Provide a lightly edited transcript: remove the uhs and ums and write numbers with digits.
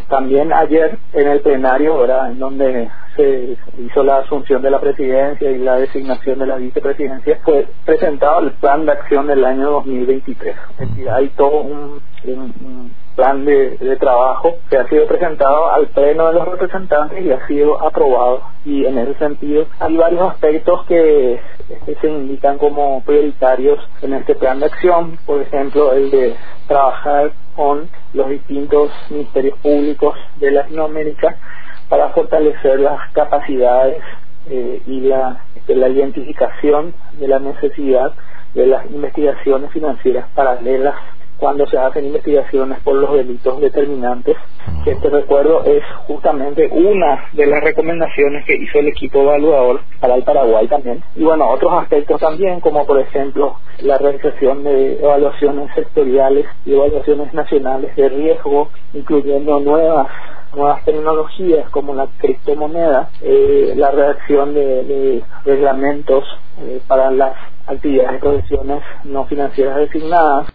También ayer en el plenario, ¿verdad?, en donde se hizo la asunción de la presidencia y la designación de la vicepresidencia, fue presentado el plan de acción del año 2023. Es decir, hay todo un plan de trabajo que ha sido presentado al pleno de los representantes y ha sido aprobado, y en ese sentido hay varios aspectos que se indican como prioritarios en este plan de acción. Por ejemplo, el de trabajar con los distintos ministerios públicos de Latinoamérica para fortalecer las capacidades y la identificación de la necesidad de las investigaciones financieras paralelas cuando se hacen investigaciones por los delitos determinantes, que este recuerdo es justamente una de las recomendaciones que hizo el equipo evaluador para el Paraguay también. Y bueno, otros aspectos también, como por ejemplo la realización de evaluaciones sectoriales y evaluaciones nacionales de riesgo, incluyendo nuevas tecnologías como la criptomoneda, la redacción de reglamentos para las actividades de profesiones no financieras designadas.